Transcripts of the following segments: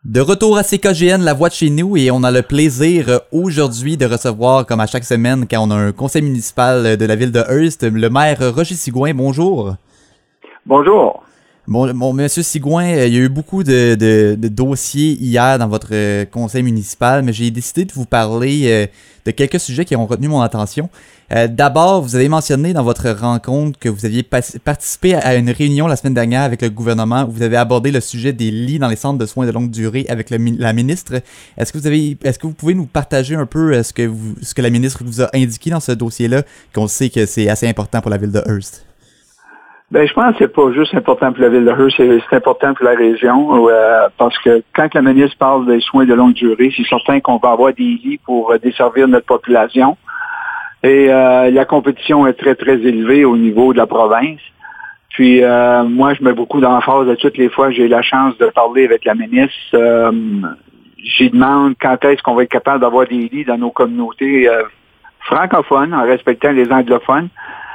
De retour à CKGN, la voix de chez nous, et on a le plaisir aujourd'hui de recevoir, comme à chaque semaine, quand on a un conseil municipal de la ville de Hearst, le maire Roger Sigouin. Bonjour. Bonjour. Bon, monsieur Sigouin, il y a eu beaucoup de dossiers hier dans votre conseil municipal, mais j'ai décidé de vous parler de quelques sujets qui ont retenu mon attention. D'abord, vous avez mentionné dans votre rencontre que vous aviez participé à une réunion la semaine dernière avec le gouvernement où vous avez abordé le sujet des lits dans les centres de soins de longue durée avec la ministre. Est-ce que vous pouvez nous partager un peu ce que la ministre vous a indiqué dans ce dossier-là, qu'on sait que c'est assez important pour la ville de Hearst? Ben, je pense que c'est pas juste important pour la ville de Hearst, c'est important pour la région, parce que quand la ministre parle des soins de longue durée, c'est certain qu'on va avoir des lits pour desservir notre population. Et la compétition est très, très élevée au niveau de la province. Puis moi, je mets beaucoup d'emphase à toutes les fois que j'ai la chance de parler avec la ministre. J'y demande quand est-ce qu'on va être capable d'avoir des lits dans nos communautés francophones, en respectant les anglophones.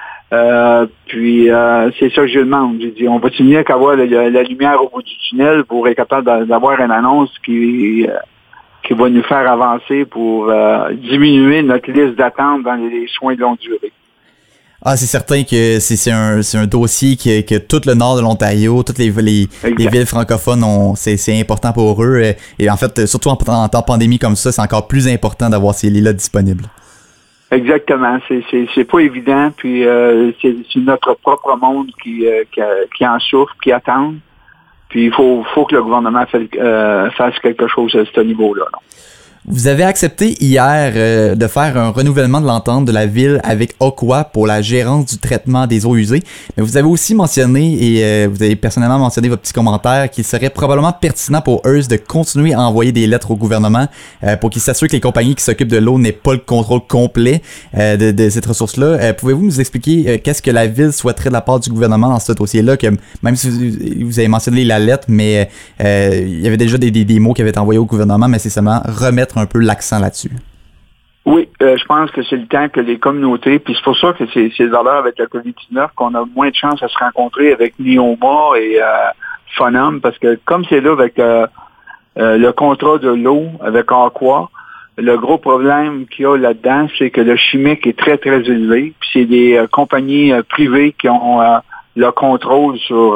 Puis c'est ça que je demande. J'ai dit, on va-tu mieux qu'avoir la lumière au bout du tunnel pour être capable d'avoir une annonce qui va nous faire avancer pour diminuer notre liste d'attente dans les soins de longue durée. Ah, c'est certain que c'est un dossier que tout le nord de l'Ontario, toutes les villes francophones c'est important pour eux. Et en fait, surtout en temps de pandémie comme ça, c'est encore plus important d'avoir ces lits-là disponibles. Exactement. C'est pas évident. Puis c'est notre propre monde qui en souffre, qui attend. Puis il faut que le gouvernement fasse quelque chose à ce niveau-là. Non? Vous avez accepté hier de faire un renouvellement de l'entente de la ville avec Ocwa pour la gérance du traitement des eaux usées. Mais vous avez aussi mentionné, et vous avez personnellement mentionné votre petit commentaire, qu'il serait probablement pertinent pour Hearst de continuer à envoyer des lettres au gouvernement pour qu'il s'assure que les compagnies qui s'occupent de l'eau n'aient pas le contrôle complet de cette ressource-là. Pouvez-vous nous expliquer qu'est-ce que la ville souhaiterait de la part du gouvernement dans ce dossier-là, que même si vous avez mentionné la lettre, mais il y avait déjà des mots qui avaient été envoyés au gouvernement, mais c'est seulement remettre un peu l'accent là-dessus. Oui, je pense que c'est le temps que les communautés, puis c'est pour ça que c'est à l'heure avec la COVID-19 qu'on a moins de chances à se rencontrer avec Neoma et Phonom, parce que comme c'est là avec le contrat de l'eau avec Aqua, le gros problème qu'il y a là-dedans, c'est que le chimique est très, très élevé, puis c'est des compagnies privées qui ont le contrôle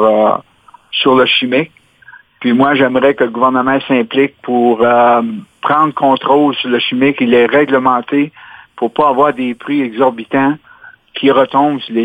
sur le chimique. Puis moi, j'aimerais que le gouvernement s'implique pour prendre contrôle sur le chimique et les réglementer pour pas avoir des prix exorbitants qui retombent sur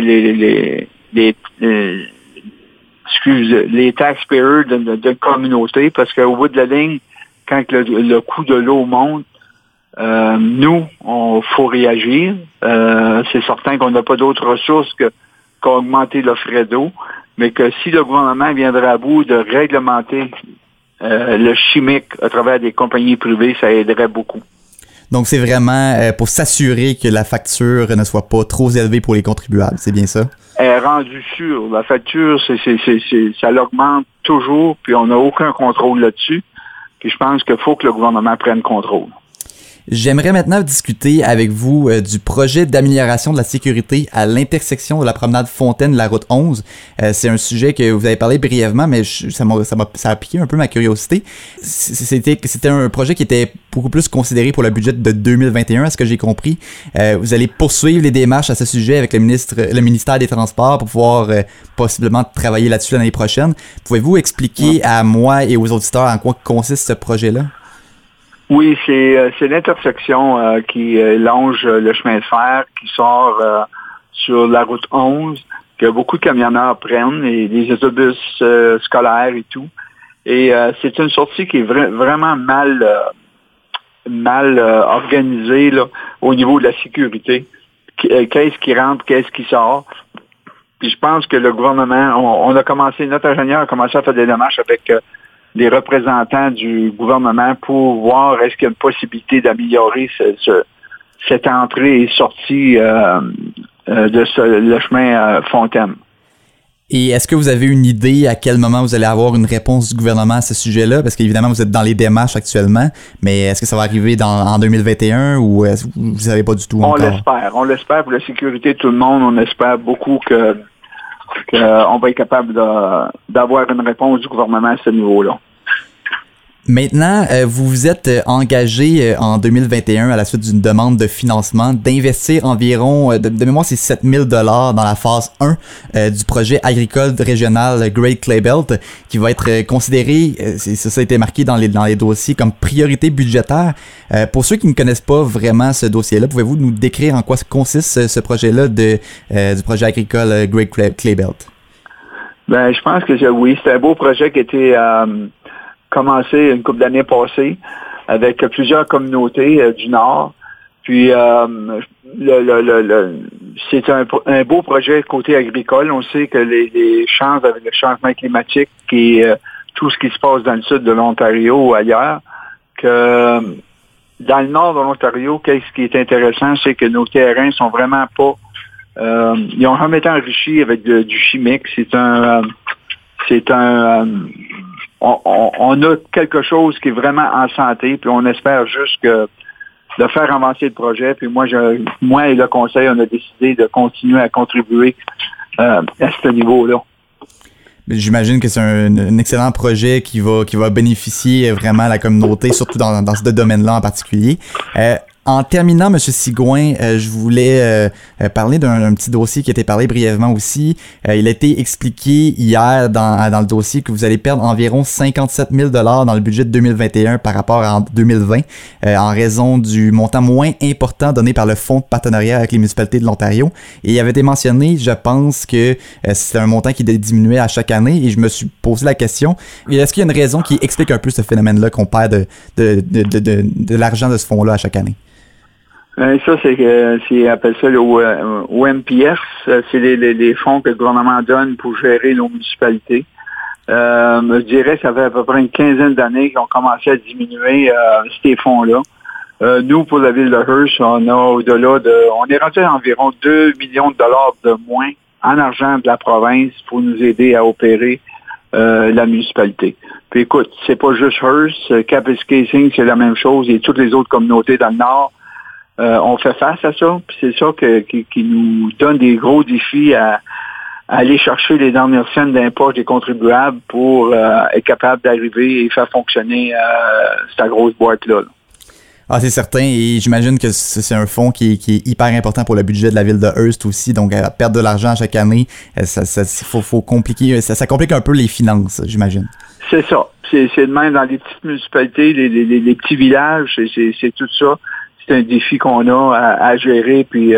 les taxpayers de communauté, parce qu'au bout de la ligne, quand le coût de l'eau monte, nous, faut réagir. C'est certain qu'on n'a pas d'autres ressources qu'augmenter le frais d'eau, mais que si le gouvernement viendrait à bout de réglementer le chimique à travers des compagnies privées, ça aiderait beaucoup. Donc, c'est vraiment pour s'assurer que la facture ne soit pas trop élevée pour les contribuables, c'est bien ça? Elle est rendue sûre. La facture, ça l'augmente toujours, puis on n'a aucun contrôle là-dessus. Puis je pense qu'il faut que le gouvernement prenne contrôle. J'aimerais maintenant discuter avec vous du projet d'amélioration de la sécurité à l'intersection de la promenade Fontaine de la route 11. C'est un sujet que vous avez parlé brièvement, mais ça a piqué un peu ma curiosité. C'était un projet qui était beaucoup plus considéré pour le budget de 2021, à ce que j'ai compris. Vous allez poursuivre les démarches à ce sujet avec le ministère des Transports pour pouvoir possiblement travailler là-dessus l'année prochaine. Pouvez-vous expliquer à moi et aux auditeurs en quoi consiste ce projet-là? Oui, c'est l'intersection qui longe le chemin de fer, qui sort sur la route 11, que beaucoup de camionneurs prennent, et des autobus scolaires et tout. Et c'est une sortie qui est vraiment mal organisée là, au niveau de la sécurité. Qu'est-ce qui rentre, qu'est-ce qui sort. Puis je pense que le gouvernement, notre ingénieur a commencé à faire des démarches avec les représentants du gouvernement pour voir est-ce qu'il y a une possibilité d'améliorer cette entrée et sortie le chemin Fontaine. Et est-ce que vous avez une idée à quel moment vous allez avoir une réponse du gouvernement à ce sujet-là? Parce qu'évidemment, vous êtes dans les démarches actuellement, mais est-ce que ça va arriver en 2021 ou est-ce que vous ne savez pas du tout encore? On l'espère pour la sécurité de tout le monde. On espère beaucoup qu'on va être capable d'avoir une réponse du gouvernement à ce niveau-là. Maintenant, vous vous êtes engagé en 2021 à la suite d'une demande de financement d'investir environ, de mémoire, c'est 7 000 $ dans la phase 1 du projet agricole régional Great Clay Belt, qui va être considéré, ça a été marqué dans les dossiers, comme priorité budgétaire. Pour ceux qui ne connaissent pas vraiment ce dossier-là, pouvez-vous nous décrire en quoi consiste ce projet-là du projet agricole Great Clay Belt? Ben, je pense que oui, c'est un beau projet qui a été commencé une couple d'années passées avec plusieurs communautés du Nord. Puis c'est un beau projet côté agricole. On sait que les chances avec le changement climatique et tout ce qui se passe dans le sud de l'Ontario ou ailleurs, que dans le nord de l'Ontario, qu'est-ce qui est intéressant, c'est que nos terrains sont vraiment pas ils ont jamais été enrichis avec du chimique. On a quelque chose qui est vraiment en santé, puis on espère juste que de faire avancer le projet. Puis moi et le conseil, on a décidé de continuer à contribuer à ce niveau-là. J'imagine que c'est un excellent projet qui va bénéficier vraiment à la communauté, surtout dans ce domaine-là en particulier. En terminant, M. Sigouin, je voulais parler d'un petit dossier qui a été parlé brièvement aussi. Il a été expliqué hier dans le dossier que vous allez perdre environ 57 000 $ dans le budget de 2021 par rapport à 2020 en raison du montant moins important donné par le Fonds de partenariat avec les municipalités de l'Ontario. Et il avait été mentionné, je pense que c'est un montant qui diminuait à chaque année et je me suis posé la question, est-ce qu'il y a une raison qui explique un peu ce phénomène-là qu'on perd de l'argent de ce fonds-là à chaque année? Ça, appelle ça le OMPS. C'est les fonds que le gouvernement donne pour gérer nos municipalités. Je dirais que ça fait à peu près une quinzaine d'années qu'ils ont commencé à diminuer ces fonds-là. Nous, pour la ville de Hearst, on est rendu à environ 2 millions de dollars de moins en argent de la province pour nous aider à opérer la municipalité. Puis écoute, c'est pas juste Hearst, Kapuskasing, c'est la même chose, et toutes les autres communautés dans le Nord. On fait face à ça, puis c'est ça qui nous donne des gros défis à aller chercher les dernières cents d'impôts des contribuables pour être capable d'arriver et faire fonctionner cette grosse boîte-là. Ah, c'est certain, et j'imagine que c'est un fonds qui est hyper important pour le budget de la ville de Hearst aussi, donc perdre de l'argent chaque année, faut compliquer, ça complique un peu les finances, j'imagine. C'est ça, c'est de même dans les petites municipalités, les petits villages, c'est tout ça. C'est un défi qu'on a à gérer, puis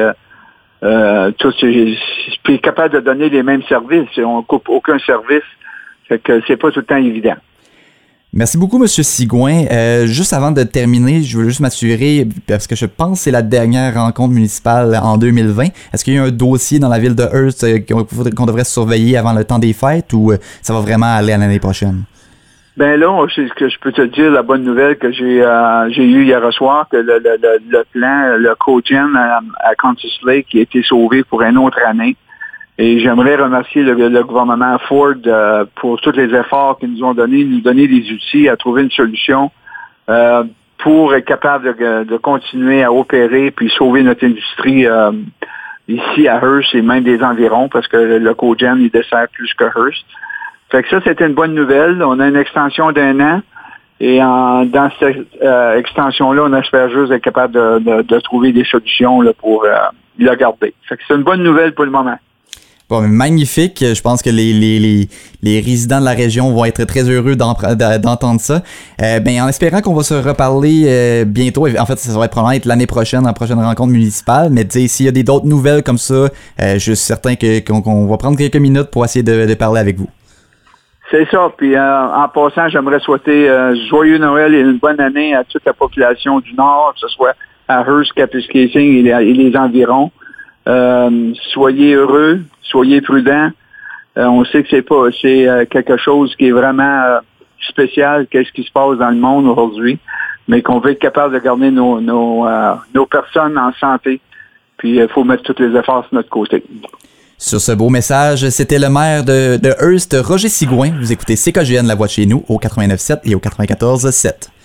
puis capable de donner les mêmes services. On coupe aucun service, fait que c'est pas tout le temps évident. Merci beaucoup, M. Sigouin. Juste avant de terminer, je veux juste m'assurer, parce que je pense que c'est la dernière rencontre municipale en 2020. Est-ce qu'il y a un dossier dans la ville de Hearst qu'on devrait surveiller avant le temps des fêtes ou ça va vraiment aller à l'année prochaine? Ben là, c'est ce que je peux te dire, la bonne nouvelle que j'ai eue hier soir, que le plan, le cogen à Countess Lake qui a été sauvé pour une autre année. Et j'aimerais remercier le gouvernement Ford pour tous les efforts qu'ils nous ont donnés, nous donner des outils à trouver une solution pour être capable de continuer à opérer puis sauver notre industrie ici à Hearst et même des environs, parce que le cogen, il dessert plus que Hearst. Fait que ça, c'était une bonne nouvelle. On a une extension d'1 an. Et dans cette extension-là, on espère juste être capable de trouver des solutions là, pour le garder. Fait que c'est une bonne nouvelle pour le moment. Bon, magnifique. Je pense que les résidents de la région vont être très heureux d'entendre ça. En espérant qu'on va se reparler bientôt. En fait, ça va probablement être l'année prochaine, en prochaine rencontre municipale. Mais s'il y a d'autres nouvelles comme ça, je suis certain qu'on va prendre quelques minutes pour essayer de parler avec vous. C'est ça. Puis en passant, j'aimerais souhaiter joyeux Noël et une bonne année à toute la population du Nord, que ce soit à Hearst, Kapuskasing et les environs. Soyez heureux, soyez prudents. On sait que c'est quelque chose qui est vraiment spécial, qu'est-ce qui se passe dans le monde aujourd'hui, mais qu'on veut être capable de garder nos personnes en santé. Puis il faut mettre tous les efforts sur notre côté. Sur ce beau message, c'était le maire de Hearst, Roger Sigouin. Vous écoutez CKGN, la voix de chez nous, au 89.7 et au 94.7.